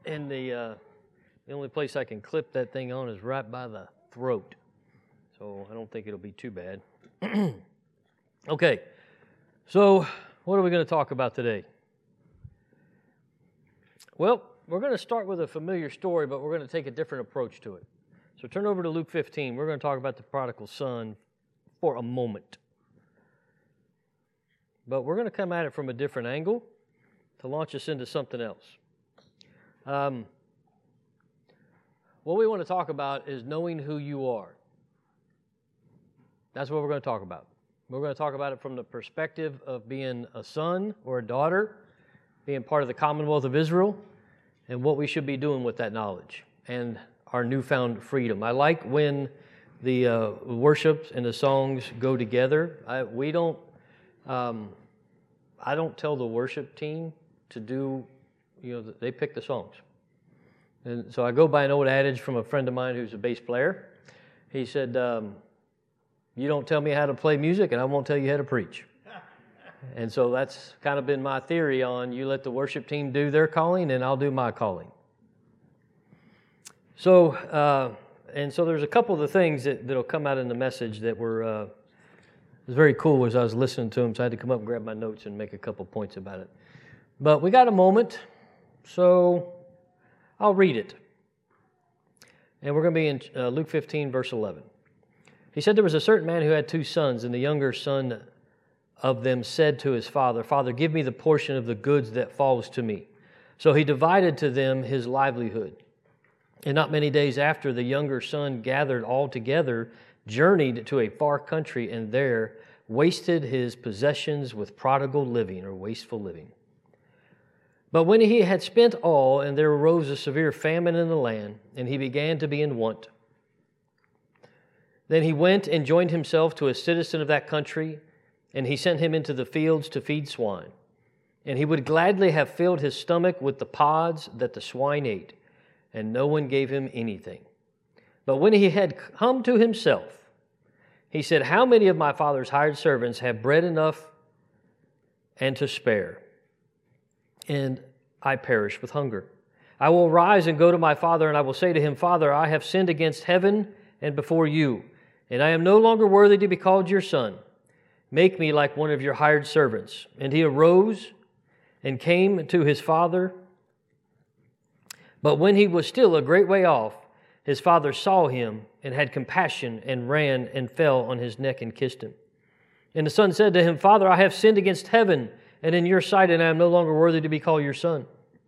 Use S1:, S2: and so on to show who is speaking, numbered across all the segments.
S1: And the only place I can clip that thing on is right by the throat. So I don't think it'll be too bad. Okay, so what are we going to talk about today? Well, we're going to start with a familiar story, but we're going to take a different approach to it. So turn over to Luke 15. We're going to talk about the prodigal son for a moment. But we're going to come at it from a different angle to launch us into something else. What we want to talk about is knowing who you are. That's what we're going to talk about. We're going to talk about it from the perspective of being a son or a daughter, being part of the Commonwealth of Israel, and what we should be doing with that knowledge and our newfound freedom. I like when the worship and the songs go together. I don't tell the worship team to do, they pick the songs. And so I go by an old adage from a friend of mine who's a bass player. He said, you don't tell me how to play music, and I won't tell you how to preach. And so that's kind of been my theory on you let the worship team do their calling, and I'll do my calling. So, so there's a couple of the things that'll come out in the message that were it was very cool as I was listening to them, so I had to come up and grab my notes and make a couple points about it. But we got a moment, so I'll read it. And we're going to be in Luke 15, verse 11. He said, there was a certain man who had 2 sons, and the younger son of them said to his father, Father, give me the portion of the goods that falls to me. So he divided to them his livelihood. And not many days after, the younger son gathered all together, journeyed to a far country, and there wasted his possessions with prodigal living or wasteful living. But when he had spent all, and there arose a severe famine in the land, and he began to be in want, then he went and joined himself to a citizen of that country, and he sent him into the fields to feed swine. And he would gladly have filled his stomach with the pods that the swine ate, and no one gave him anything. But when he had come to himself, he said, how many of my father's hired servants have bread enough and to spare? And I perish with hunger. I will rise and go to my father, and I will say to him, Father, I have sinned against heaven and before you, and I am no longer worthy to be called your son. Make me like one of your hired servants. And he arose and came to his father. But when he was still a great way off, his father saw him and had compassion and ran and fell on his neck and kissed him. And the son said to him, Father, I have sinned against heaven and in your sight, and I am no longer worthy to be called your son.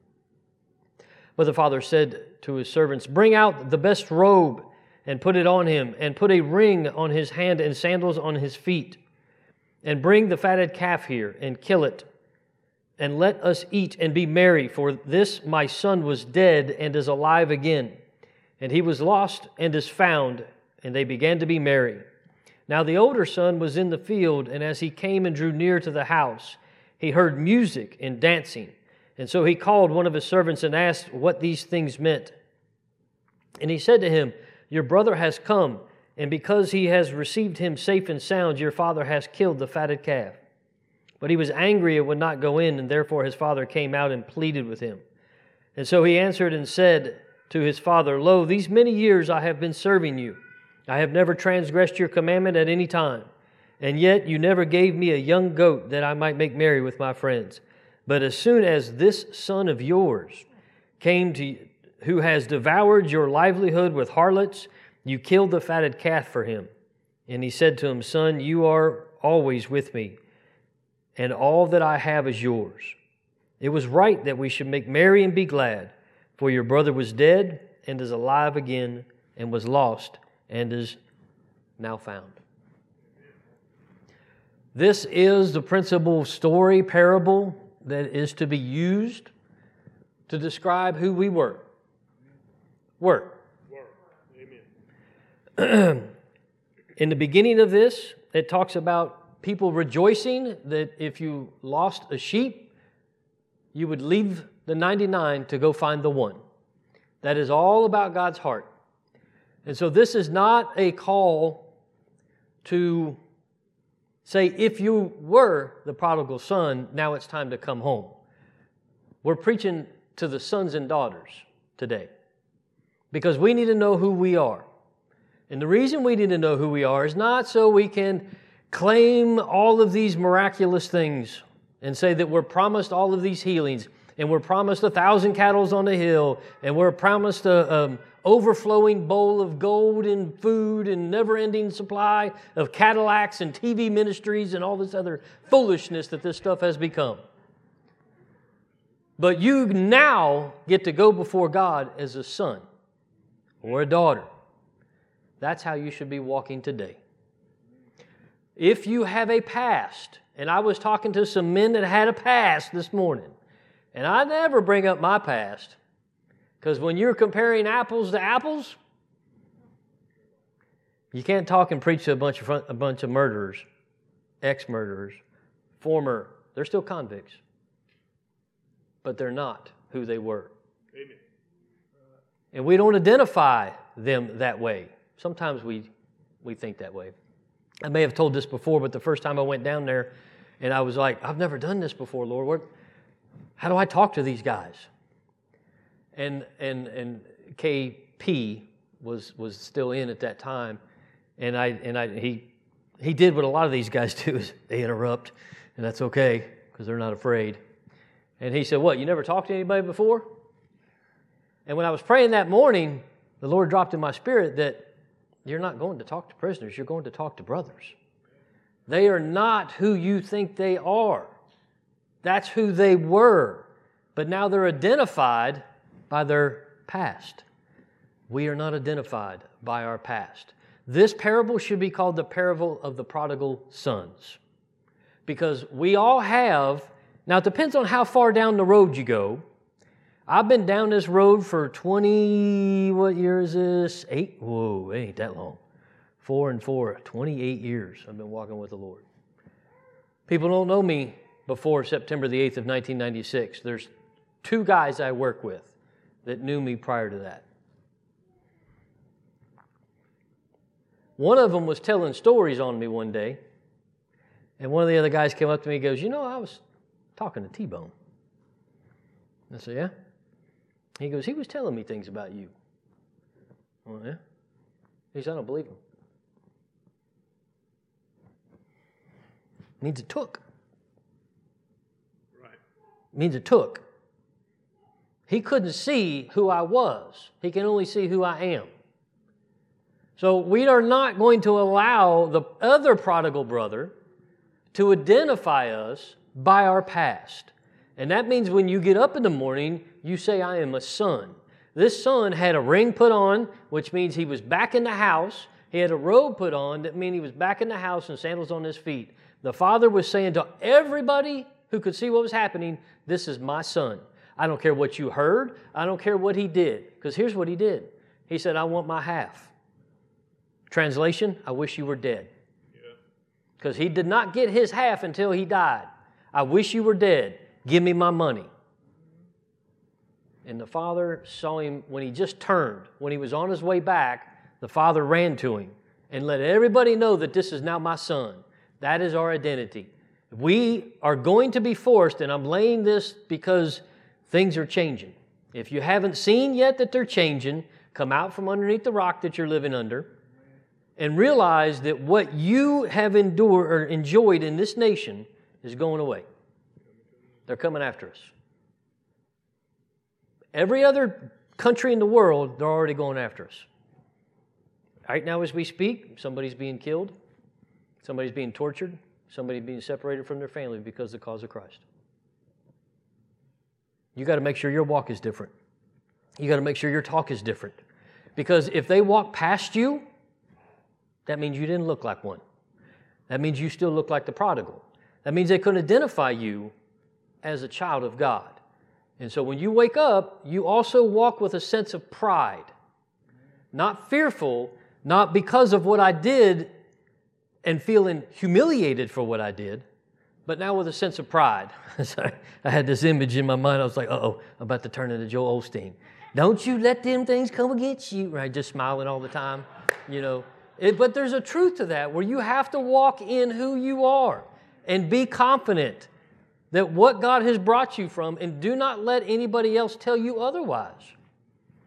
S1: But the father said to his servants, bring out the best robe and put it on him, and put a ring on his hand and sandals on his feet. And bring the fatted calf here and kill it, and let us eat and be merry, for this my son was dead and is alive again, and he was lost and is found, and they began to be merry. Now the older son was in the field, and as he came and drew near to the house, he heard music and dancing, and so he called one of his servants and asked what these things meant. And he said to him, your brother has come, and because he has received him safe and sound, your father has killed the fatted calf. But he was angry and would not go in, and therefore his father came out and pleaded with him. And so he answered and said to his father, lo, these many years I have been serving you. I have never transgressed your commandment at any time. And yet you never gave me a young goat that I might make merry with my friends. But as soon as this son of yours came to you, who has devoured your livelihood with harlots, you killed the fatted calf for him. And he said to him, Son, you are always with me, and all that I have is yours. It was right that we should make merry and be glad, for your brother was dead and is alive again, and was lost and is now found. This is the principal story, parable, that is to be used to describe who we were. Amen. In the beginning of this, it talks about people rejoicing that if you lost a sheep, you would leave the 99 to go find the one. That is all about God's heart. And so this is not a call to say, if you were the prodigal son, now it's time to come home. We're preaching to the sons and daughters. today. Because we need to know who we are. And the reason we need to know who we are is not so we can claim all of these miraculous things and say that we're promised all of these healings, and we're promised 1,000 cattle on the hill, and we're promised a overflowing bowl of gold and food and never-ending supply of Cadillacs and TV ministries and all this other foolishness that this stuff has become. But you now get to go before God as a son or a daughter. That's how you should be walking today. If you have a past, and I was talking to some men that had a past this morning, and I never bring up my past, because when you're comparing apples to apples, you can't talk and preach to a bunch of murderers, ex-murderers, they're still convicts, but they're not who they were.
S2: Amen.
S1: And we don't identify them that way. Sometimes we think that way. I may have told this before, but the first time I went down there, and I was like, I've never done this before, Lord. How do I talk to these guys? And KP was still in at that time, and he did what a lot of these guys do, is they interrupt, and that's okay because they're not afraid. And he said, "What? You never talked to anybody before?" And when I was praying that morning, the Lord dropped in my spirit that you're not going to talk to prisoners, you're going to talk to brothers. They are not who you think they are. That's who they were. But now they're identified by their past. We are not identified by our past. This parable should be called the parable of the prodigal sons. Because we all have, now it depends on how far down the road you go. I've been down this road for 20, what year is this? 8? Whoa, it ain't that long. 4 and 4, 28 years I've been walking with the Lord. People don't know me before September the 8th of 1996. There's 2 guys I work with that knew me prior to that. One of them was telling stories on me one day, and one of the other guys came up to me and goes, "You know, I was talking to T-Bone." I said, "Yeah?" He goes, "He was telling me things about you." Well, yeah. He said, "I don't believe him." Means it took.
S2: Right.
S1: Means it took. He couldn't see who I was. He can only see who I am. So we are not going to allow the other prodigal brother to identify us by our past. And that means when you get up in the morning, you say, "I am a son." This son had a ring put on, which means he was back in the house. He had a robe put on, that means he was back in the house and sandals on his feet. The father was saying to everybody who could see what was happening, "This is my son. I don't care what you heard. I don't care what he did." Because here's what he did. He said, "I want my half." Translation, "I wish you were dead." Because he did not get his half until he died. "I wish you were dead. Give me my money." And the father saw him when he just turned. When he was on his way back, the father ran to him and let everybody know that this is now my son. That is our identity. We are going to be forced, and I'm laying this because things are changing. If you haven't seen yet that they're changing, come out from underneath the rock that you're living under and realize that what you have endured or enjoyed in this nation is going away. They're coming after us. Every other country in the world, they're already going after us. Right now as we speak, somebody's being killed, somebody's being tortured, somebody's being separated from their family because of the cause of Christ. You got to make sure your walk is different. You got to make sure your talk is different. Because if they walk past you, that means you didn't look like one. That means you still look like the prodigal. That means they couldn't identify you as a child of God. And so when you wake up, you also walk with a sense of pride. Not fearful, not because of what I did and feeling humiliated for what I did, but now with a sense of pride. Sorry, I had this image in my mind. I was like, uh-oh, I'm about to turn into Joel Osteen. "Don't you let them things come against you." Right, just smiling all the time, you know. But there's a truth to that where you have to walk in who you are and be confident that what God has brought you from, and do not let anybody else tell you otherwise.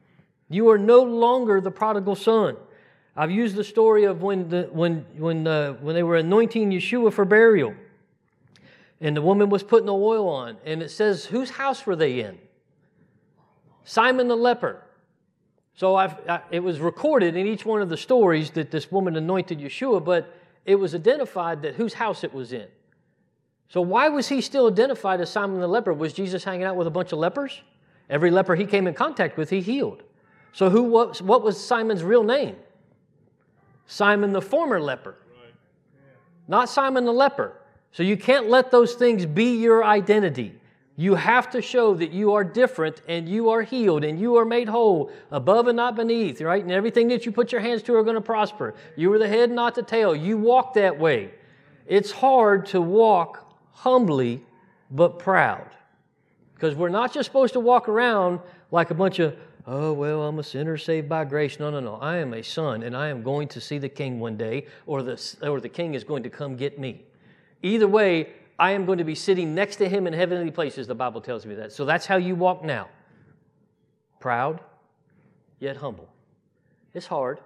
S1: You are no longer the prodigal son. I've used the story of when they were anointing Yeshua for burial, and the woman was putting the oil on, and it says, whose house were they in? Simon the leper. So it was recorded in each one of the stories that this woman anointed Yeshua, but it was identified that whose house it was in. So why was he still identified as Simon the leper? Was Jesus hanging out with a bunch of lepers? Every leper he came in contact with, he healed. So what was Simon's real name? Simon the former leper. Not Simon the leper. So you can't let those things be your identity. You have to show that you are different and you are healed and you are made whole, above and not beneath, right? And everything that you put your hands to are going to prosper. You are the head, not the tail. You walk that way. It's hard to walk humbly but proud, because we're not just supposed to walk around like a bunch of, oh, well, I'm a sinner saved by grace. No. I am a son, and I am going to see the king one day, or the king is going to come get me. Either way, I am going to be sitting next to him in heavenly places. The Bible tells me that. So that's how you walk now. Proud, yet humble. It's hard,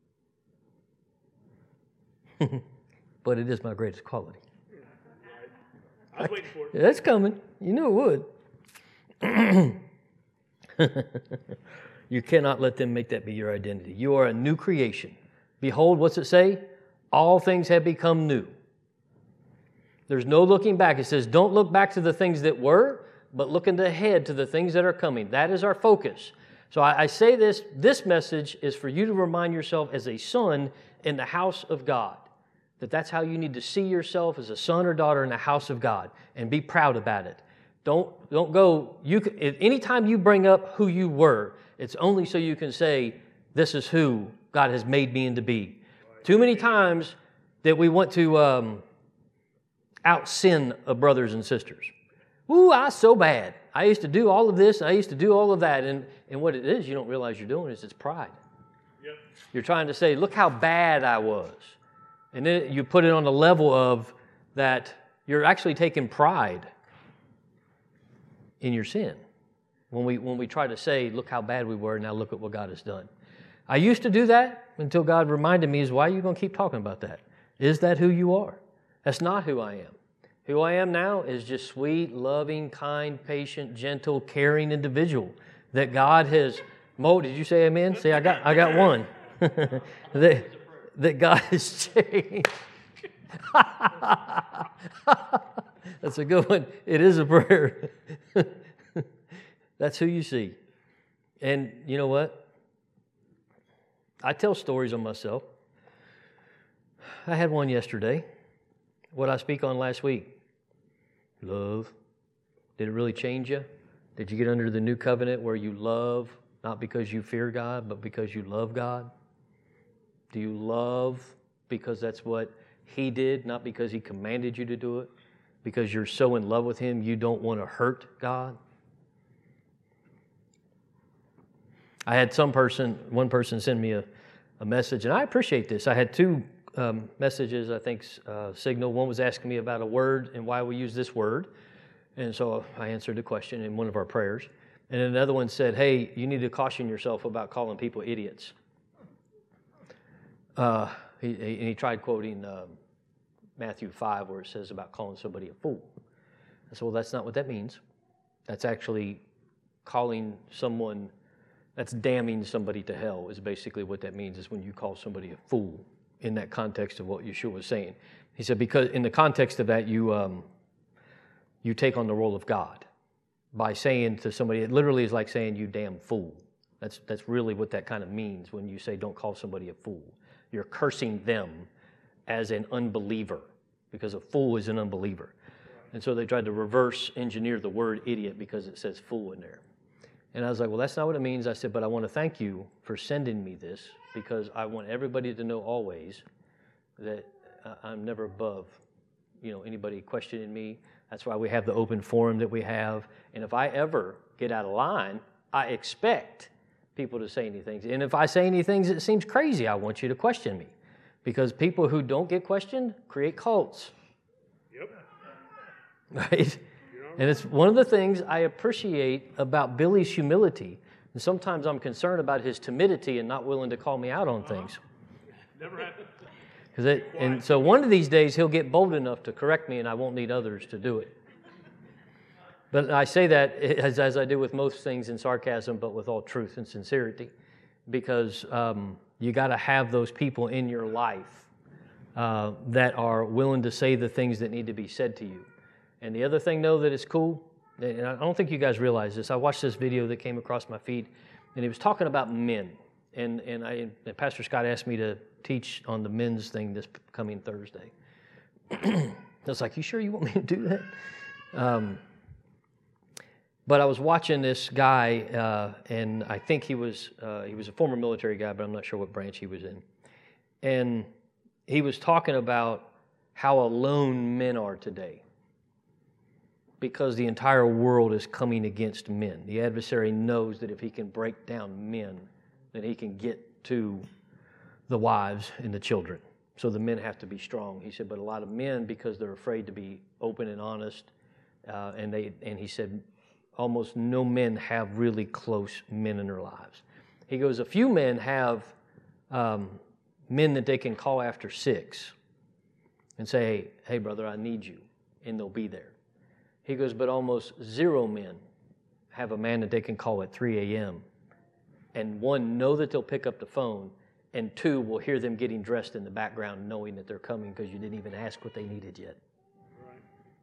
S1: but it is my greatest quality.
S2: I was waiting for it.
S1: That's coming. You knew it would. You cannot let them make that be your identity. You are a new creation. Behold, what's it say? All things have become new. There's no looking back. It says, don't look back to the things that were, but look ahead to the things that are coming. That is our focus. So I say this message is for you to remind yourself as a son in the house of God. That's how you need to see yourself, as a son or daughter in the house of God, and be proud about it. Don't go, anytime you bring up who you were, it's only so you can say, this is who God has made me into be. Too many times that we want to out-sin of brothers and sisters. Ooh, I was so bad. I used to do all of this, and I used to do all of that. And what it is, you don't realize you're doing is it's pride.
S2: Yep.
S1: You're trying to say, look how bad I was. And then you put it on the level of that you're actually taking pride in your sin. When we try to say, look how bad we were, now look at what God has done. I used to do that until God reminded me, why are you going to keep talking about that? Is that who you are? That's not who I am. Who I am now is just sweet, loving, kind, patient, gentle, caring individual that God has molded. Did you say amen? See, I got one. that God has changed. That's a good one. It is a prayer. That's who you see. And you know what? I tell stories on myself. I had one yesterday. What I speak on last week. Love. Did it really change you? Did you get under the new covenant where you love, not because you fear God, but because you love God? Do you love because that's what He did, not because He commanded you to do it? Because you're so in love with Him, you don't want to hurt God? I had one person send me a message, and I appreciate this. I had two messages, I think, signal. One was asking me about a word and why we use this word. And so I answered the question in one of our prayers. And another one said, hey, you need to caution yourself about calling people idiots. He tried quoting Matthew 5 where it says about calling somebody a fool. I said, well, that's not what that means. That's actually calling someone, that's damning somebody to hell is basically what that means, is when you call somebody a fool in that context of what Yeshua was saying. He said, because in the context of that, you take on the role of God by saying to somebody, it literally is like saying, you damn fool. That's really what that kind of means when you say don't call somebody a fool. You're cursing them as an unbeliever, because a fool is an unbeliever. And so they tried to reverse engineer the word idiot because it says fool in there. And I was like, well, that's not what it means. I said, but I want to thank you for sending me this, because I want everybody to know always that I'm never above, anybody questioning me. That's why we have the open forum that we have. And if I ever get out of line, I expect people to say anything. And if I say anything that seems crazy, I want you to question me. Because people who don't get questioned create cults.
S2: Yep.
S1: Right? And it's one of the things I appreciate about Billy's humility. And sometimes I'm concerned about his timidity and not willing to call me out on things.
S2: Never happened.
S1: And so one of these days he'll get bold enough to correct me, and I won't need others to do it. But I say that as I do with most things in sarcasm, but with all truth and sincerity, because you got to have those people in your life that are willing to say the things that need to be said to you. And the other thing, though, that is cool, and I don't think you guys realize this. I watched this video that came across my feed, and he was talking about men. And Pastor Scott asked me to teach on the men's thing this coming Thursday. I was like, you sure you want me to do that? But I was watching this guy, and I think he was a former military guy, but I'm not sure what branch he was in. And he was talking about how alone men are today, because the entire world is coming against men. The adversary knows that if he can break down men, then he can get to the wives and the children. So the men have to be strong. He said, but a lot of men, because they're afraid to be open and honest, and he said, almost no men have really close men in their lives. He goes, a few men have men that they can call after 6 and say, hey, brother, I need you, and they'll be there. He goes, but almost 0 men have a man that they can call at 3 a.m. and 1, know that they'll pick up the phone, and 2, will hear them getting dressed in the background knowing that they're coming because you didn't even ask what they needed yet.
S2: Right.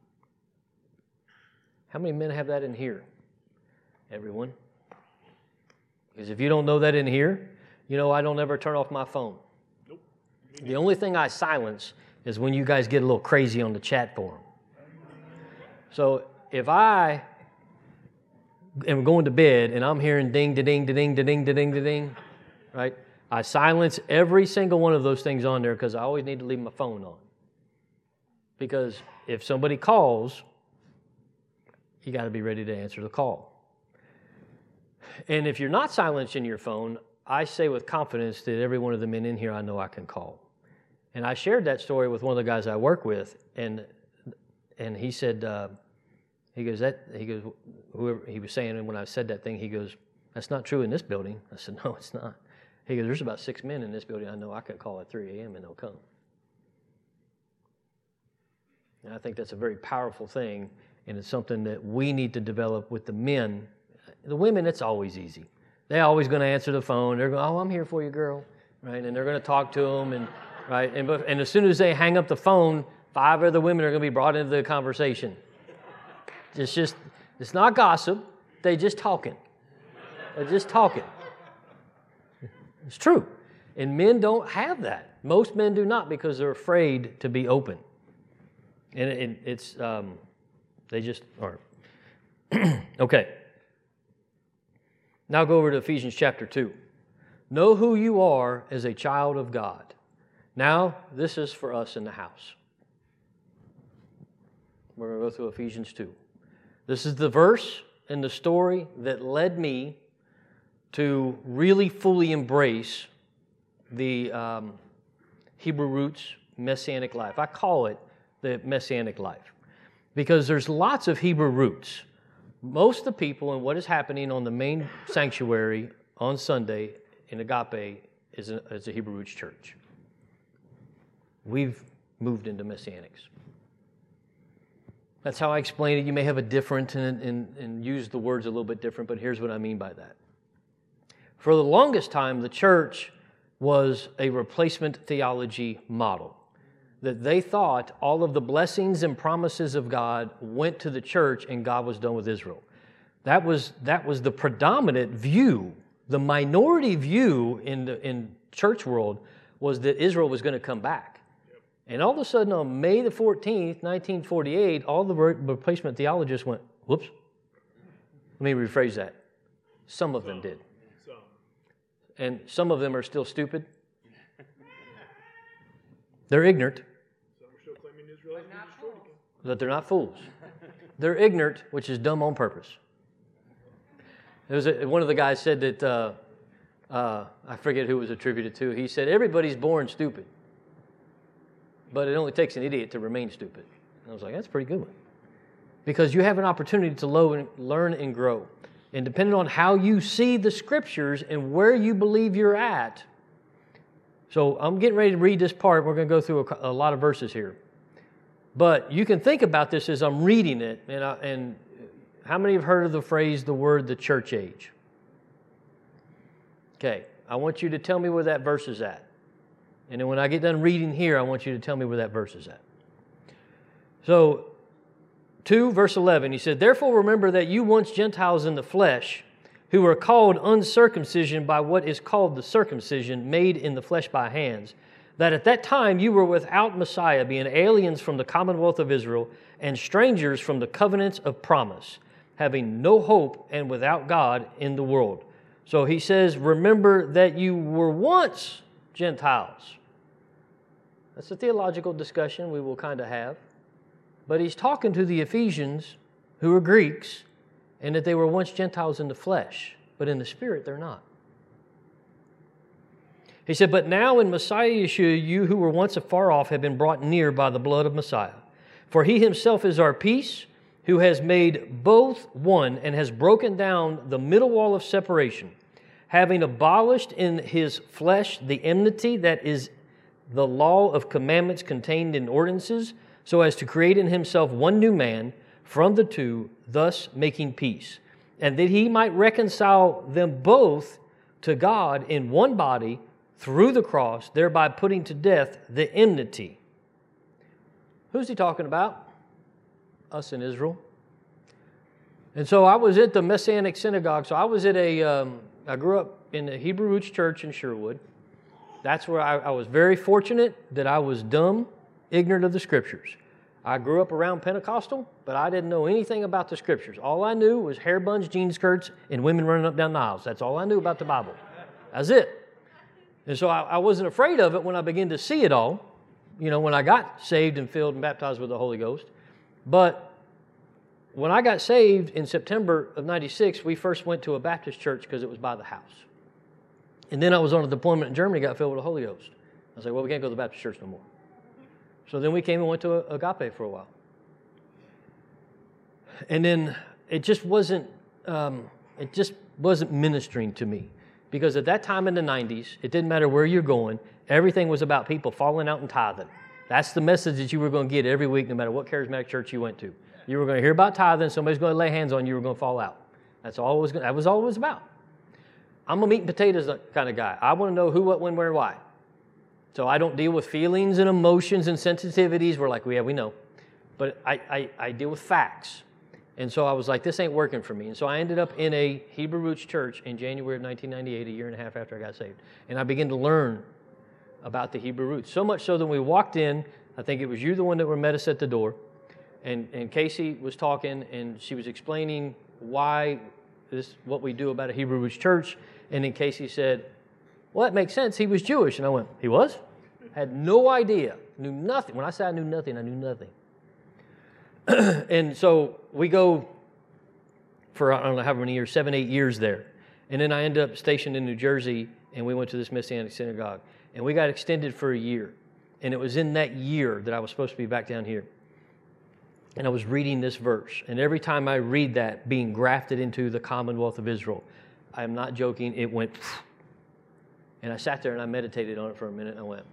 S1: How many men have that in here? Everyone. Because if you don't know that in here, you know I don't ever turn off my phone.
S2: Nope.
S1: The only thing I silence is when you guys get a little crazy on the chat forum. So if I am going to bed and I'm hearing ding, da-ding, da-ding, da-ding, da-ding, da-ding, right? I silence every single one of those things on there because I always need to leave my phone on. Because if somebody calls, you got to be ready to answer the call. And if you're not silencing your phone, I say with confidence that every one of the men in here I know I can call. And I shared that story with one of the guys I work with, and he said, whoever he was saying, and when I said that thing, he goes, that's not true in this building. I said, no, it's not. He goes, there's about 6 men in this building I know I could call at 3 a.m. and they'll come. And I think that's a very powerful thing, and it's something that we need to develop with the men. The women, it's always easy. They're always going to answer the phone. They're going, oh, I'm here for you, girl, right? And they're going to talk to them, and right. And as soon as they hang up the phone, 5 other women are going to be brought into the conversation. It's not gossip. They're just talking. They're just talking. It's true. And men don't have that. Most men do not because they're afraid to be open. And they just aren't. Okay. Now go over to Ephesians chapter 2. Know who you are as a child of God. Now, this is for us in the house. We're going to go through Ephesians 2. This is the verse and the story that led me to really fully embrace the Hebrew roots Messianic life. I call it the Messianic life because there's lots of Hebrew roots. Most of the people and what is happening on the main sanctuary on Sunday in Agape is a Hebrew roots church. We've moved into Messianics. That's how I explain it. You may have a different and use the words a little bit different, but here's what I mean by that. For the longest time, the church was a replacement theology model. That they thought all of the blessings and promises of God went to the church and God was done with Israel. That was the predominant view. The minority view in church world was that Israel was going to come back. And all of a sudden on May the 14th, 1948, all the replacement theologists went, whoops. Let me rephrase that. Some of them did. And some of them are still stupid. They're ignorant.
S2: Some are still claiming Israel has been destroyed again.
S1: But they're not fools. They're ignorant, which is dumb on purpose. One of the guys said that, I forget who it was attributed to, he said, everybody's born stupid. But it only takes an idiot to remain stupid. And I was like, that's a pretty good one. Because you have an opportunity to learn and grow. And depending on how you see the Scriptures and where you believe you're at. So I'm getting ready to read this part. We're going to go through a lot of verses here. But you can think about this as I'm reading it. And how many have heard of the phrase, the word, the church age? Okay, I want you to tell me where that verse is at. And then when I get done reading here, I want you to tell me where that verse is at. So, 2 verse 11, he said, "Therefore remember that you once Gentiles in the flesh, who were called uncircumcision by what is called the circumcision made in the flesh by hands, that at that time you were without Messiah, being aliens from the commonwealth of Israel and strangers from the covenants of promise, having no hope and without God in the world." So he says, remember that you were once Gentiles. That's a theological discussion we will kind of have. But he's talking to the Ephesians, who are Greeks, and that they were once Gentiles in the flesh, but in the spirit they're not. He said, "But now in Messiah Yeshua, you who were once afar off have been brought near by the blood of Messiah. For he himself is our peace, who has made both one and has broken down the middle wall of separation, having abolished in his flesh the enmity that is the law of commandments contained in ordinances, so as to create in himself one new man from the two, thus making peace, and that he might reconcile them both to God in one body through the cross, thereby putting to death the enmity." Who's he talking about? Us in Israel. And so I was at the Messianic Synagogue. So I was at I grew up in the Hebrew Roots Church in Sherwood. That's where I was very fortunate that I was dumb, ignorant of the Scriptures. I grew up around Pentecostal, but I didn't know anything about the Scriptures. All I knew was hair buns, jean skirts, and women running up down the aisles. That's all I knew about the Bible. That's it. And so I wasn't afraid of it when I began to see it all, when I got saved and filled and baptized with the Holy Ghost. But when I got saved in September of 96, we first went to a Baptist church because it was by the house. And then I was on a deployment in Germany, got filled with the Holy Ghost. I was like, well, we can't go to the Baptist church no more. So then we came and went to Agape for a while. And then it just wasn't ministering to me. Because at that time in the 90s, it didn't matter where you're going, everything was about people falling out and tithing. That's the message that you were going to get every week, no matter what charismatic church you went to. You were going to hear about tithing, somebody's going to lay hands on you, you were going to fall out. That was all it was about. I'm a meat and potatoes kind of guy. I want to know who, what, when, where, why. So I don't deal with feelings and emotions and sensitivities. We're like, yeah, we know. But I deal with facts. And so I was like, this ain't working for me. And so I ended up in a Hebrew Roots church in January of 1998, a year and a half after I got saved. And I began to learn about the Hebrew roots. So much so that when we walked in, I think it was you, the one that met us at the door. And Casey was talking, and she was explaining why what we do about a Hebrew Roots church. And then Casey said, well, that makes sense. He was Jewish. And I went, he was? Had no idea. Knew nothing. When I say I knew nothing, I knew nothing. And so we go for, I don't know how many years, 7, 8 years there. And then I ended up stationed in New Jersey, and we went to this Messianic Synagogue. And we got extended for a year. And it was in that year that I was supposed to be back down here. And I was reading this verse. And every time I read that, being grafted into the commonwealth of Israel, I am not joking, it went, and I sat there and I meditated on it for a minute, and I went,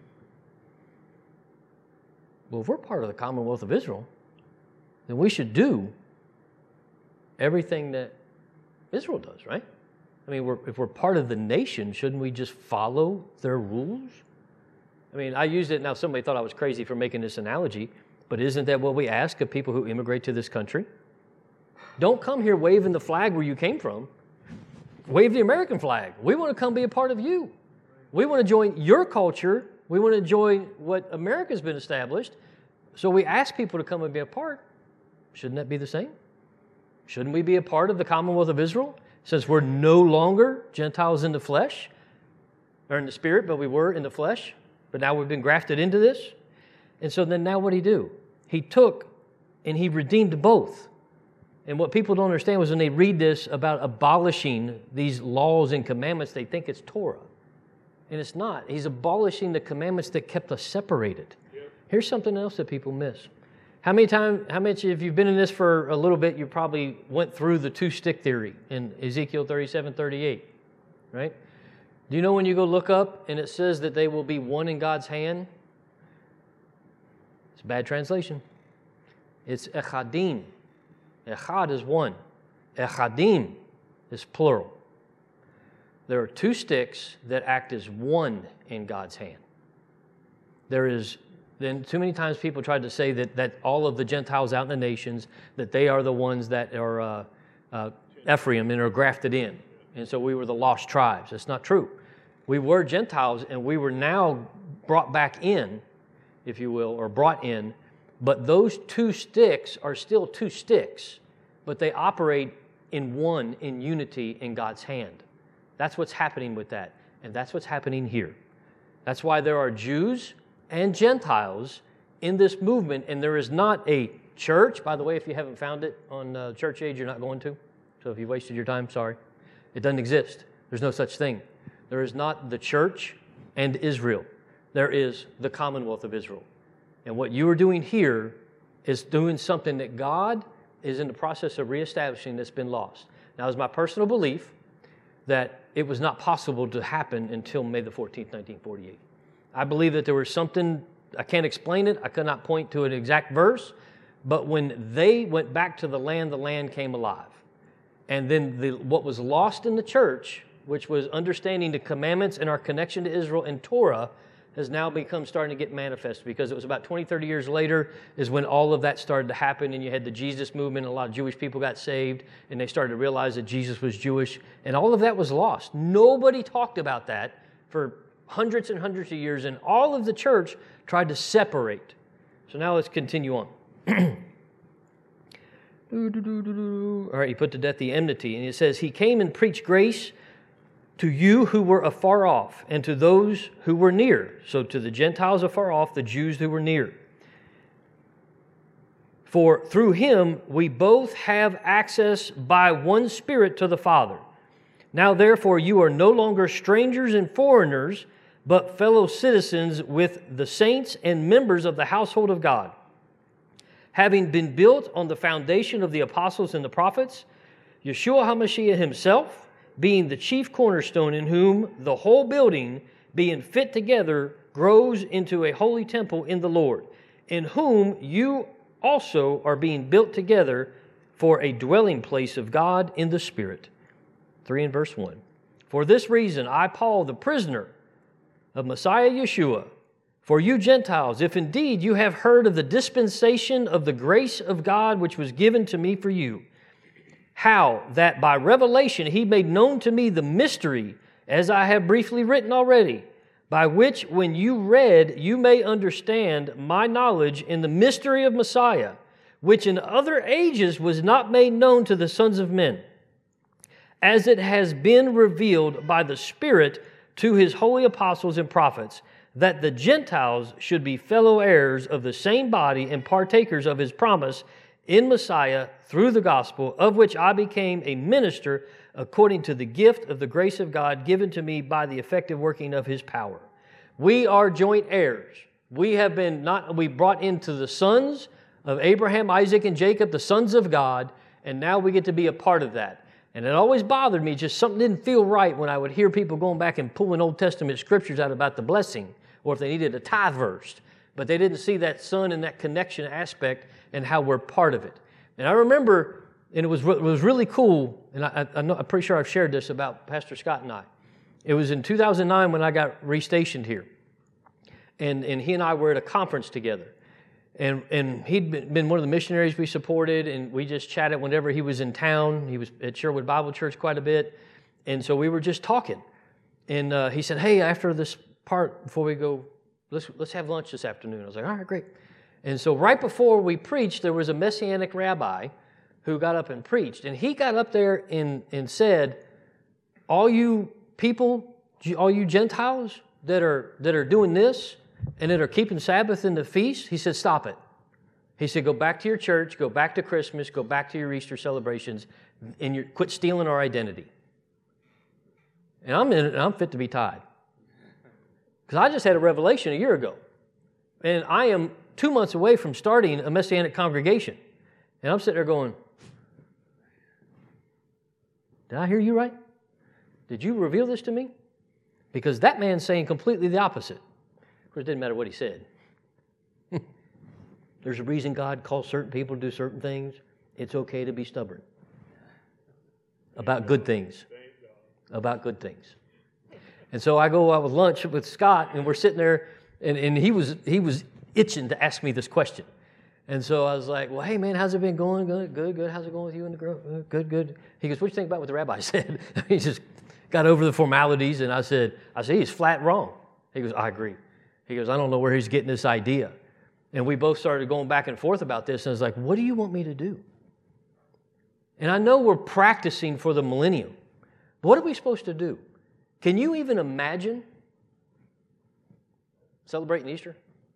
S1: well, if we're part of the commonwealth of Israel, then we should do everything that Israel does, right? I mean, if we're part of the nation, shouldn't we just follow their rules? I mean, I used it, now somebody thought I was crazy for making this analogy, but isn't that what we ask of people who immigrate to this country? Don't come here waving the flag where you came from. Wave the American flag. We want to come be a part of you. We want to join your culture. We want to join what America's been established. So we ask people to come and be a part. Shouldn't that be the same? Shouldn't we be a part of the commonwealth of Israel? Since we're no longer Gentiles in the flesh, or in the spirit, but we were in the flesh. But now we've been grafted into this. And so then now what did he do? He took and he redeemed both. And what people don't understand was when they read this about abolishing these laws and commandments, they think it's Torah. And it's not. He's abolishing the commandments that kept us separated. Here's something else that people miss. How much if you've been in this for a little bit, you probably went through the two-stick theory in Ezekiel 37:38, right? Do you know when you go look up and it says that they will be one in God's hand? It's a bad translation. It's echadim. Echad is one. Echadim is plural. There are two sticks that act as one in God's hand. Then too many times people tried to say that all of the Gentiles out in the nations, that they are the ones that are Ephraim and are grafted in. And so we were the lost tribes. That's not true. We were Gentiles and we were now brought back in, if you will, or brought in. But those two sticks are still two sticks, but they operate in one, in unity in God's hand. That's what's happening with that. And that's what's happening here. That's why there are Jews and Gentiles in this movement, and there is not a church. By the way, if you haven't found it on Church Age, you're not going to. So if you wasted your time, sorry. It doesn't exist. There's no such thing. There is not the church and Israel. There is the Commonwealth of Israel. And what you are doing here is doing something that God is in the process of reestablishing that's been lost. Now, it's my personal belief that it was not possible to happen until May the 14th, 1948. I believe that there was something, I can't explain it, I cannot point to an exact verse, but when they went back to the land came alive. And then what was lost in the church, which was understanding the commandments and our connection to Israel and Torah, has now become starting to get manifest, because it was about 20, 30 years later is when all of that started to happen, and you had the Jesus movement, and a lot of Jewish people got saved, and they started to realize that Jesus was Jewish, and all of that was lost. Nobody talked about that for hundreds and hundreds of years, and all of the church tried to separate. So now let's continue on. All right, he put to death the enmity, and it says, he came and preached grace to you who were afar off, and to those who were near. So to the Gentiles afar off, the Jews who were near. For through him we both have access by one Spirit to the Father. Now therefore you are no longer strangers and foreigners, but fellow citizens with the saints and members of the household of God, having been built on the foundation of the apostles and the prophets, Yeshua HaMashiach himself, being the chief cornerstone, in whom the whole building, being fit together, grows into a holy temple in the Lord, in whom you also are being built together for a dwelling place of God in the Spirit. 3 and verse 1. For this reason, I, Paul, the prisoner of Messiah Yeshua, for you Gentiles, if indeed you have heard of the dispensation of the grace of God which was given to me for you, how that by revelation he made known to me the mystery, as I have briefly written already, by which when you read you may understand my knowledge in the mystery of Messiah, which in other ages was not made known to the sons of men, as it has been revealed by the Spirit to his holy apostles and prophets, that the Gentiles should be fellow heirs of the same body and partakers of his promise in Messiah through the gospel, of which I became a minister according to the gift of the grace of God given to me by the effective working of his power. We are joint heirs. We have been we brought into the sons of Abraham, Isaac, and Jacob, the sons of God, and now we get to be a part of that. And it always bothered me, just something didn't feel right when I would hear people going back and pulling Old Testament scriptures out about the blessing, or if they needed a tithe verse. But they didn't see that son and that connection aspect and how we're part of it. And I remember, and it was really cool, and I'm pretty sure I've shared this about Pastor Scott and I. It was in 2009 when I got restationed here. And he and I were at a conference together. And he'd been one of the missionaries we supported, and we just chatted whenever he was in town. He was at Sherwood Bible Church quite a bit. And so we were just talking. And he said, hey, after this part, before we go, let's have lunch this afternoon. I was like, all right, great. And so right before we preached, there was a Messianic rabbi who got up and preached. And he got up there and said, all you people, all you Gentiles that are doing this and that are keeping Sabbath in the feast, he said, stop it. He said, go back to your church, go back to Christmas, go back to your Easter celebrations, and quit stealing our identity. And I'm in it, and I'm fit to be tied. Because I just had a revelation a year ago. And I am 2 months away from starting a Messianic congregation. And I'm sitting there going, did I hear you right? Did you reveal this to me? Because that man's saying completely the opposite. Of course, it didn't matter what he said. There's a reason God calls certain people to do certain things. It's okay to be stubborn about good things. About good things. And so I go out with lunch with Scott, and we're sitting there, and he was itching to ask me this question. And so I was like, well, hey, man, how's it been going? Good. How's it going with you and the girl? Good. He goes, what do you think about what the rabbi said? He just got over the formalities, and I said, he's flat wrong. He goes, I agree. He goes, I don't know where he's getting this idea. And we both started going back and forth about this, and I was like, what do you want me to do? And I know we're practicing for the millennium. But what are we supposed to do? Can you even imagine celebrating Easter?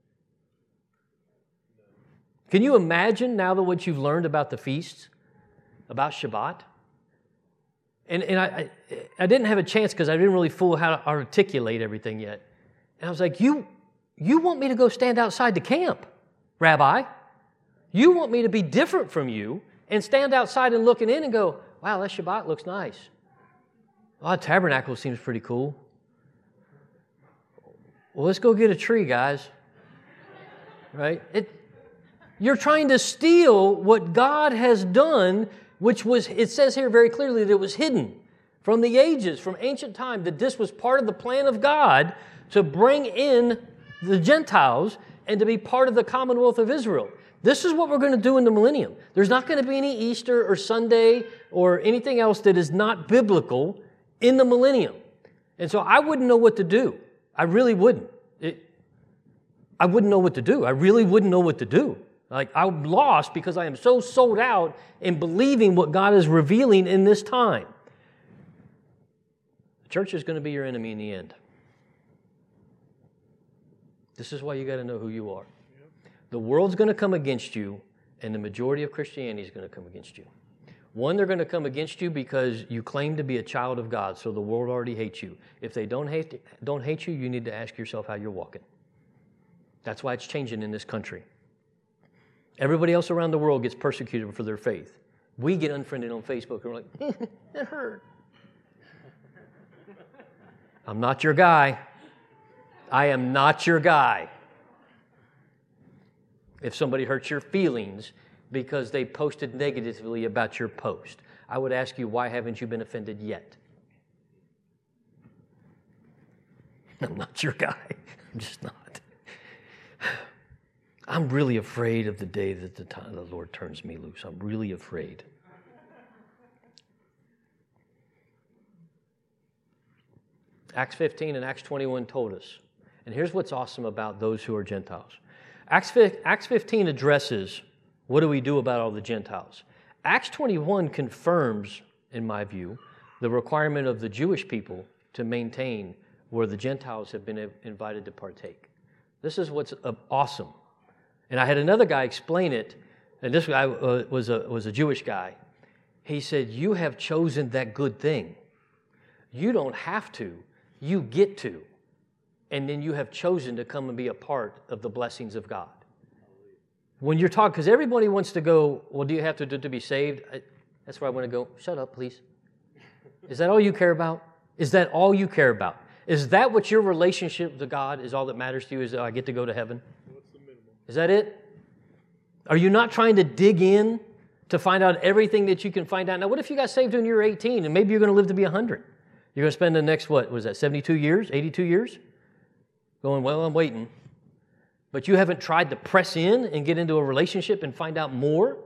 S1: Can you imagine now that what you've learned about the feasts, about Shabbat? And I didn't have a chance because I didn't really fool how to articulate everything yet. And I was like, you want me to go stand outside the camp, Rabbi? You want me to be different from you and stand outside and looking in and go, wow, that Shabbat looks nice. Oh, the tabernacle seems pretty cool. Well, let's go get a tree, guys. Right? You're trying to steal what God has done, which was, it says here very clearly that it was hidden from the ages, from ancient time, that this was part of the plan of God to bring in the Gentiles and to be part of the Commonwealth of Israel. This is what we're going to do in the millennium. There's not going to be any Easter or Sunday or anything else that is not biblical in the millennium. And so I wouldn't know what to do. I really wouldn't. I wouldn't know what to do. I really wouldn't know what to do. Like, I'm lost because I am so sold out in believing what God is revealing in this time. The church is going to be your enemy in the end. This is why you got to know who you are. The world's going to come against you, and the majority of Christianity is going to come against you. One, they're going to come against you because you claim to be a child of God, so the world already hates you. If they don't hate you, you need to ask yourself how you're walking. That's why it's changing in this country. Everybody else around the world gets persecuted for their faith. We get unfriended on Facebook, and we're like, that hurt. I'm not your guy. I am not your guy. If somebody hurts your feelings because they posted negatively about your post, I would ask you, why haven't you been offended yet? I'm not your guy. I'm just not. I'm really afraid of the day that the Lord turns me loose. I'm really afraid. Acts 15 and Acts 21 told us. And here's what's awesome about those who are Gentiles. Acts 15 addresses, what do we do about all the Gentiles? Acts 21 confirms, in my view, the requirement of the Jewish people to maintain where the Gentiles have been invited to partake. This is what's awesome. And I had another guy explain it, and this guy was a Jewish guy. He said, you have chosen that good thing. You don't have to. You get to. And then you have chosen to come and be a part of the blessings of God. When you're talking, because everybody wants to go, well, do you have to do to be saved? That's where I want to go. Shut up, please. Is that all you care about? Is that all you care about? Is that what your relationship to God is, all that matters to you, is that I get to go to heaven?
S2: What's the minimum?
S1: Is that it? Are you not trying to dig in to find out everything that you can find out? Now, what if you got saved when you were 18 and maybe you're going to live to be 100? You're going to spend the next, what was that, 72 years, 82 years? Going, well, I'm waiting. But you haven't tried to press in and get into a relationship and find out more?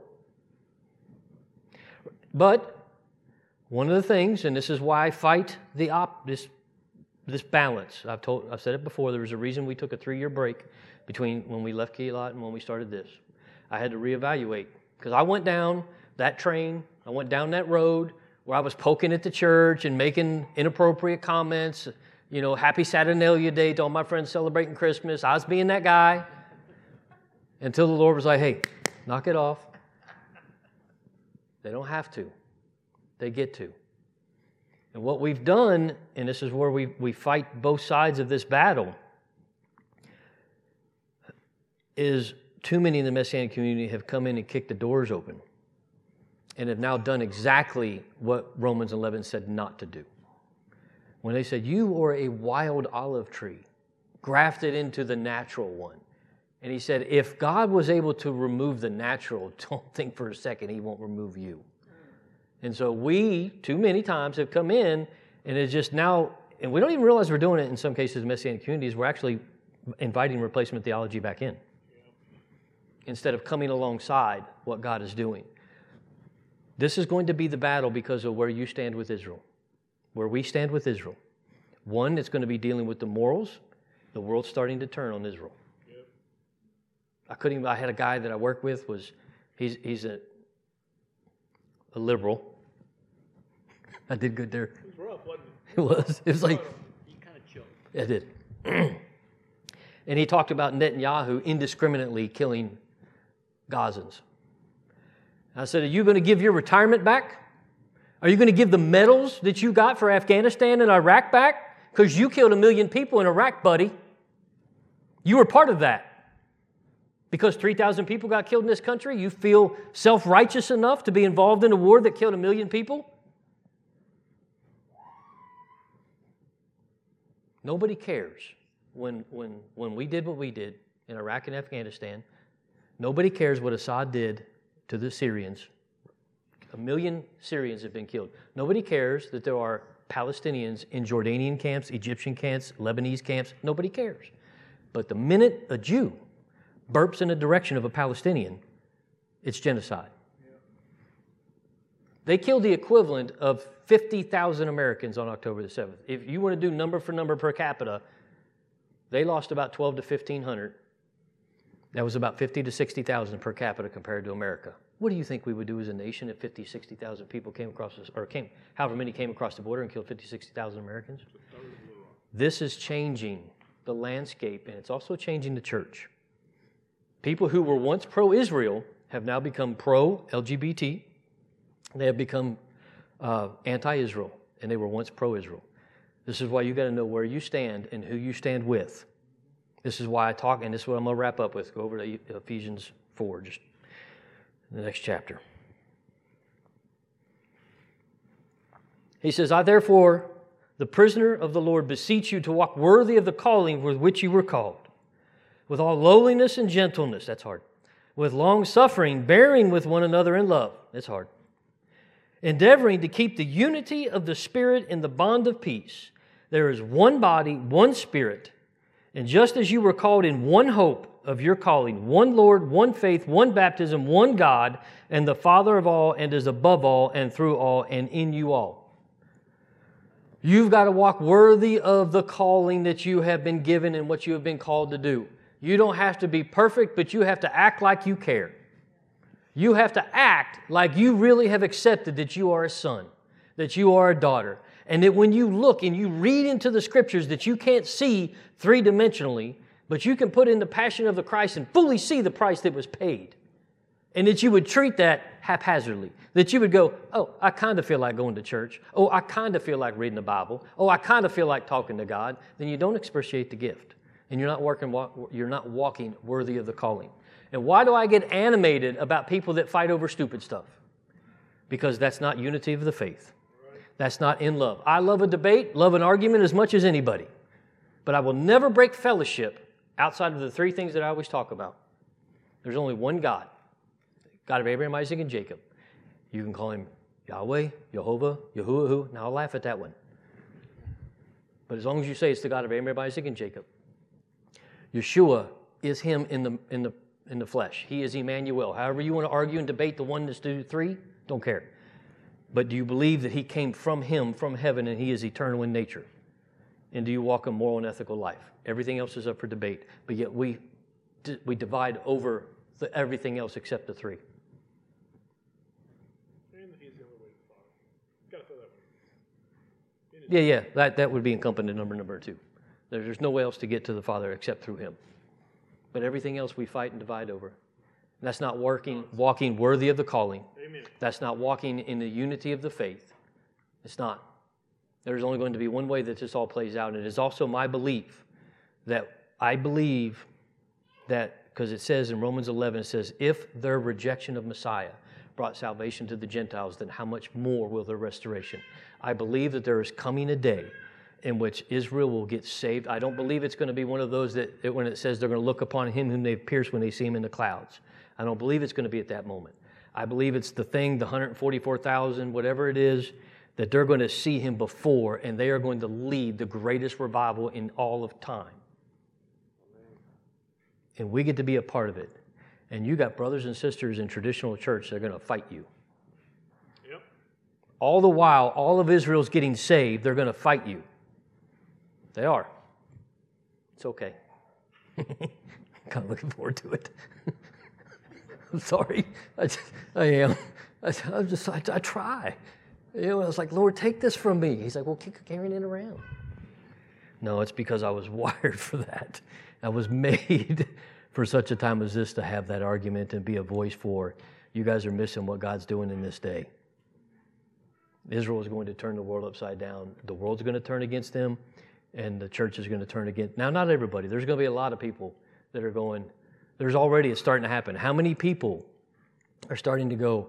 S1: But one of the things, and this is why I fight this balance. I've said it before, there was a reason we took a 3-year break between when we left Keelat and when we started this. I had to reevaluate because I went down that train, I went down that road where I was poking at the church and making inappropriate comments. You know, happy Saturnalia Day to all my friends celebrating Christmas. I was being that guy until the Lord was like, hey, knock it off. They don't have to. They get to. And what we've done, and this is where we fight both sides of this battle, is too many in the Messianic community have come in and kicked the doors open and have now done exactly what Romans 11 said not to do. When they said, you are a wild olive tree grafted into the natural one. And he said, if God was able to remove the natural, don't think for a second he won't remove you. And so we, too many times, have come in and it's just now, and we don't even realize we're doing it in some cases in Messianic communities, we're actually inviting replacement theology back in instead of coming alongside what God is doing. This is going to be the battle because of where you stand with Israel, where we stand with Israel. One, it's going to be dealing with the morals. The world's starting to turn on Israel. I had a guy that I work with, he's a liberal. I did good there.
S2: It was rough, wasn't it?
S1: It was. It was like,
S2: He kind of choked.
S1: I did. And he talked about Netanyahu indiscriminately killing Gazans. I said, are you going to give your retirement back? Are you going to give the medals that you got for Afghanistan and Iraq back? Because you killed 1 million people in Iraq, buddy. You were part of that. Because 3,000 people got killed in this country, you feel self-righteous enough to be involved in a war that killed 1 million people? Nobody cares when we did what we did in Iraq and Afghanistan. Nobody cares what Assad did to the Syrians. 1 million Syrians have been killed. Nobody cares that there are Palestinians in Jordanian camps, Egyptian camps, Lebanese camps. Nobody cares. But the minute a Jew burps in the direction of a Palestinian, it's genocide. Yeah. They killed the equivalent of 50,000 Americans on October the 7th. If you want to do number for number per capita, they lost about 12 to 1,500. That was about 50 to 60,000 per capita compared to America. What do you think we would do as a nation if 50, 60,000 people came across this, or however many came across the border and killed 50, 60,000 Americans? This is changing the landscape, and it's also changing the church. People who were once pro-Israel have now become pro-LGBT. They have become anti-Israel, and they were once pro-Israel. This is why you got to know where you stand and who you stand with. This is why I talk, and this is what I'm going to wrap up with. Go over to Ephesians 4, just the next chapter. He says, I therefore, the prisoner of the Lord, beseech you to walk worthy of the calling with which you were called, with all lowliness and gentleness, that's hard, with long suffering, bearing with one another in love, that's hard, endeavoring to keep the unity of the Spirit in the bond of peace. There is one body, one Spirit, and just as you were called in one hope of your calling, one Lord, one faith, one baptism, one God, and the Father of all, and is above all, and through all, and in you all. You've got to walk worthy of the calling that you have been given and what you have been called to do. You don't have to be perfect, but you have to act like you care. You have to act like you really have accepted that you are a son, that you are a daughter, and that when you look and you read into the Scriptures that you can't see three-dimensionally, but you can put in the passion of the Christ and fully see the price that was paid, and that you would treat that haphazardly, that you would go, oh, I kind of feel like going to church. Oh, I kind of feel like reading the Bible. Oh, I kind of feel like talking to God. Then you don't appreciate the gift, and you're not walking worthy of the calling. And why do I get animated about people that fight over stupid stuff? Because that's not unity of the faith. That's not in love. I love a debate, love an argument as much as anybody. But I will never break fellowship outside of the three things that I always talk about. There's only one God. God of Abraham, Isaac, and Jacob. You can call him Yahweh, Jehovah, Yahuwah. Now I'll laugh at that one. But as long as you say it's the God of Abraham, Isaac, and Jacob. Yeshua is him in the flesh. He is Emmanuel. However you want to argue and debate the oneness to three, don't care. But do you believe that he came from him, from heaven, and he is eternal in nature? And do you walk a moral and ethical life? Everything else is up for debate. But yet we divide over everything else except the three.
S2: And he's the only way to the Father. Got to throw that one.
S1: Yeah. That would be incumbent in number two. There's no way else to get to the Father except through him. But everything else we fight and divide over. And that's not walking worthy of the calling.
S2: Amen. That's
S1: not walking in the unity of the faith. It's not. There's only going to be one way that this all plays out. And it is also my belief that I believe that because it says in Romans 11, it says, if their rejection of Messiah brought salvation to the Gentiles, then how much more will their restoration? I believe that there is coming a day in which Israel will get saved. I don't believe it's going to be one of those that when it says they're going to look upon him whom they've pierced when they see him in the clouds. I don't believe it's going to be at that moment. I believe it's the 144,000, whatever it is, that they're going to see him before, and they are going to lead the greatest revival in all of time. And we get to be a part of it. And you got brothers and sisters in traditional church that are going to fight you.
S2: Yep.
S1: All the while, all of Israel's getting saved, they're going to fight you. They are. It's okay. Kind of looking forward to it. I'm sorry. I am. I try. You know, I was like, Lord, take this from me. He's like, well, keep carrying it around. No, it's because I was wired for that. I was made for such a time as this to have that argument and be a voice for, you guys are missing what God's doing in this day. Israel is going to turn the world upside down. The world's going to turn against them, and the church is going to turn against. Now, not everybody. There's going to be a lot of people that are going, it's starting to happen. How many people are starting to go,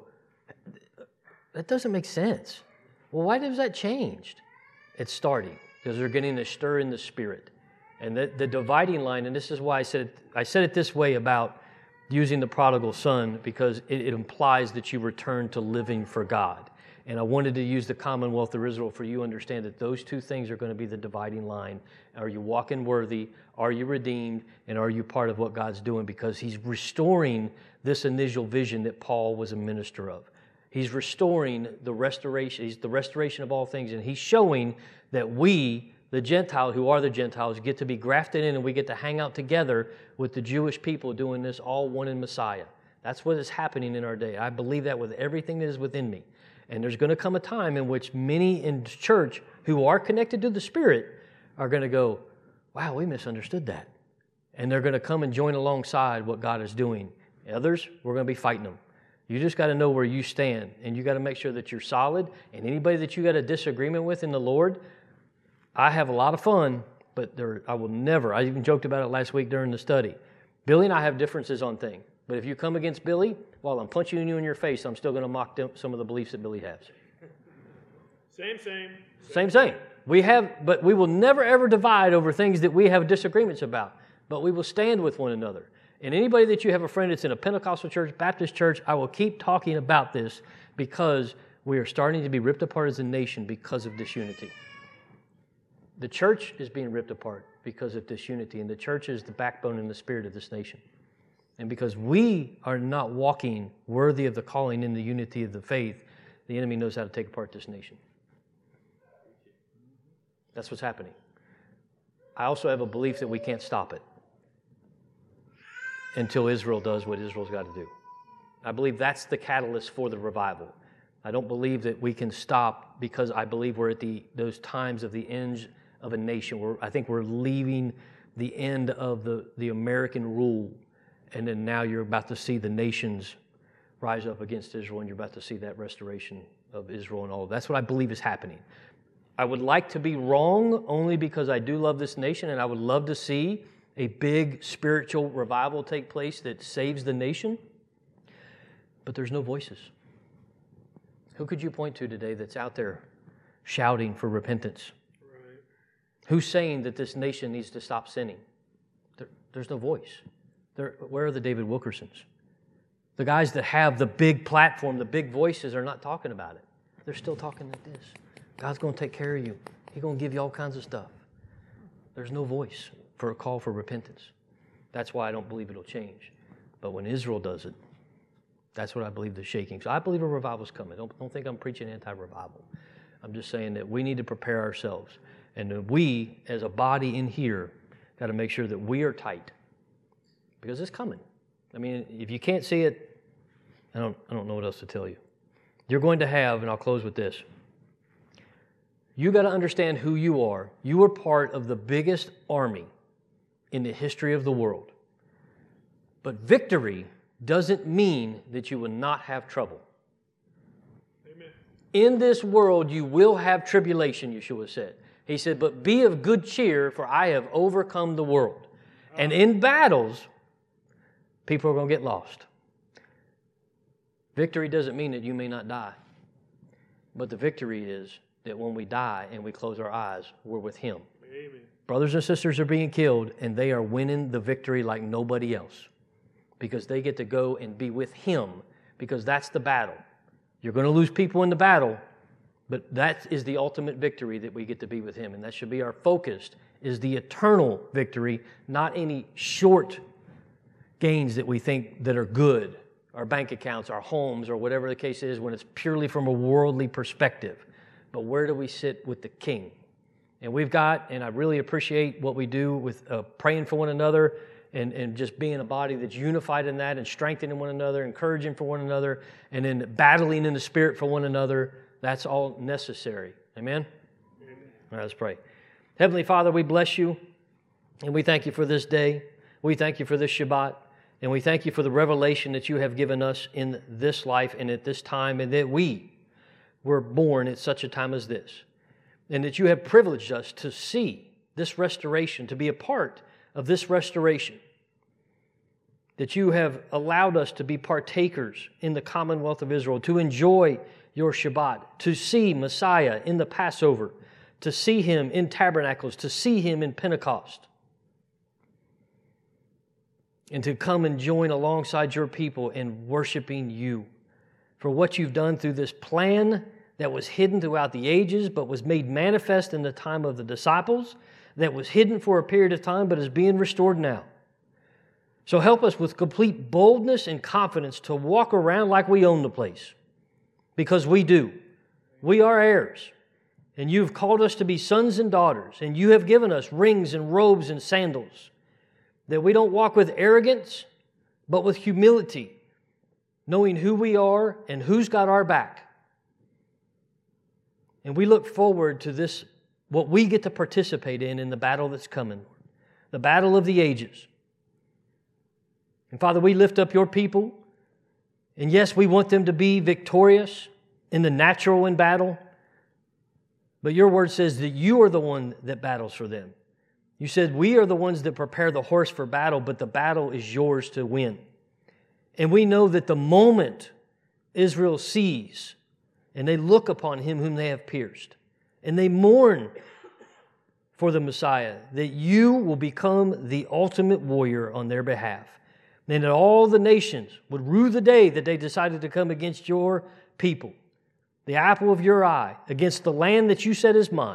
S1: that doesn't make sense? Well, why does that change? It's starting because they're getting a stir in the spirit. And the dividing line, and this is why I said it this way about using the prodigal son, because it implies that you return to living for God. And I wanted to use the Commonwealth of Israel for you to understand that those two things are going to be the dividing line. Are you walking worthy? Are you redeemed? And are you part of what God's doing? Because he's restoring this initial vision that Paul was a minister of. He's restoring the restoration. He's the restoration of all things. And he's showing that we, the Gentile who are the Gentiles, get to be grafted in, and we get to hang out together with the Jewish people doing this, all one in Messiah. That's what is happening in our day. I believe that with everything that is within me. And there's going to come a time in which many in church who are connected to the Spirit are going to go, wow, we misunderstood that. And they're going to come and join alongside what God is doing. Others, we're going to be fighting them. You just got to know where you stand, and you got to make sure that you're solid. And anybody that you got a disagreement with in the Lord, I have a lot of fun, but I will never, I even joked about it last week during the study. Billy and I have differences on things. But if you come against Billy, while I'm punching you in your face, I'm still going to mock some of the beliefs that Billy has. Same. But we will never ever divide over things that we have disagreements about. But we will stand with one another. And anybody that you have a friend that's in a Pentecostal church, Baptist church, I will keep talking about this because we are starting to be ripped apart as a nation because of disunity. The church is being ripped apart because of disunity, and the church is the backbone and the spirit of this nation. And because we are not walking worthy of the calling in the unity of the faith, the enemy knows how to take apart this nation. That's what's happening. I also have a belief that we can't stop it until Israel does what Israel's got to do. I believe that's the catalyst for the revival. I don't believe that we can stop because I believe we're at those times of the end of a nation. I think we're leaving the end of the American rule. And then now you're about to see the nations rise up against Israel, and you're about to see that restoration of Israel and all. That's what I believe is happening. I would like to be wrong only because I do love this nation, and I would love to see a big spiritual revival take place that saves the nation. But there's no voices. Who could you point to today that's out there shouting for repentance?
S2: Right.
S1: Who's saying that this nation needs to stop sinning? There's no voice. Where are the David Wilkersons? The guys that have the big platform, the big voices are not talking about it. They're still talking like this. God's going to take care of you. He's going to give you all kinds of stuff. There's no voice for a call for repentance. That's why I don't believe it'll change. But when Israel does it, that's what I believe the shaking. So I believe a revival's coming. Don't think I'm preaching anti-revival. I'm just saying that we need to prepare ourselves. And that we, as a body in here, got to make sure that we are tight. Because it's coming. I mean, if you can't see it, I don't know what else to tell you. You're going to have, and I'll close with this. You got to understand who you are. You are part of the biggest army in the history of the world. But victory doesn't mean that you will not have trouble.
S2: Amen.
S1: In this world, you will have tribulation, Yeshua said. He said, but be of good cheer, for I have overcome the world. And in battles, People are going to get lost. Victory doesn't mean that you may not die. But the victory is that when we die and we close our eyes, we're with Him.
S2: Amen.
S1: Brothers and sisters are being killed, and they are winning the victory like nobody else because they get to go and be with Him, because that's the battle. You're going to lose people in the battle, but that is the ultimate victory, that we get to be with Him, and that should be our focus, is the eternal victory, not any short gains that we think that are good, our bank accounts, our homes, or whatever the case is, when it's purely from a worldly perspective. But where do we sit with the King? And we've got, and I really appreciate what we do with praying for one another and just being a body that's unified in that and strengthening one another, encouraging for one another, and then battling in the Spirit for one another. That's all necessary. Amen? Amen. All right, let's pray. Heavenly Father, we bless You, and we thank You for this day. We thank You for this Shabbat, and we thank You for the revelation that You have given us in this life and at this time, and that we were born at such a time as this. And that You have privileged us to see this restoration, to be a part of this restoration. That You have allowed us to be partakers in the Commonwealth of Israel, to enjoy Your Shabbat, to see Messiah in the Passover, to see Him in tabernacles, to see Him in Pentecost, and to come and join alongside Your people in worshiping You for what You've done through this plan that was hidden throughout the ages, but was made manifest in the time of the disciples, that was hidden for a period of time, but is being restored now. So help us with complete boldness and confidence to walk around like we own the place, because we do. We are heirs, and You've called us to be sons and daughters, and You have given us rings and robes and sandals, that we don't walk with arrogance, but with humility, knowing who we are and who's got our back. And we look forward to this, what we get to participate in the battle that's coming, the battle of the ages. And Father, we lift up Your people. And yes, we want them to be victorious in the natural in battle. But Your word says that You are the one that battles for them. You said we are the ones that prepare the horse for battle, but the battle is Yours to win. And we know that the moment Israel sees and they look upon Him whom they have pierced, and they mourn for the Messiah, that You will become the ultimate warrior on their behalf. And that all the nations would rue the day that they decided to come against Your people, the apple of Your eye, against the land that You said is mine.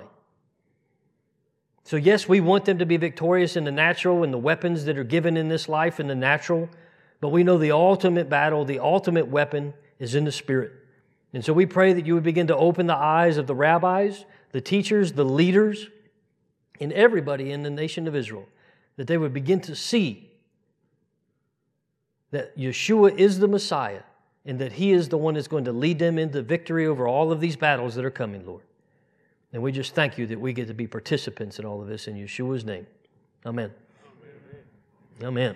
S1: So yes, we want them to be victorious in the natural and the weapons that are given in this life in the natural, but we know the ultimate battle, the ultimate weapon is in the Spirit. And so we pray that You would begin to open the eyes of the rabbis, the teachers, the leaders, and everybody in the nation of Israel, that they would begin to see that Yeshua is the Messiah and that He is the one that's going to lead them into victory over all of these battles that are coming, Lord. And we just thank You that we get to be participants in all of this in Yeshua's name. Amen. Amen. Amen.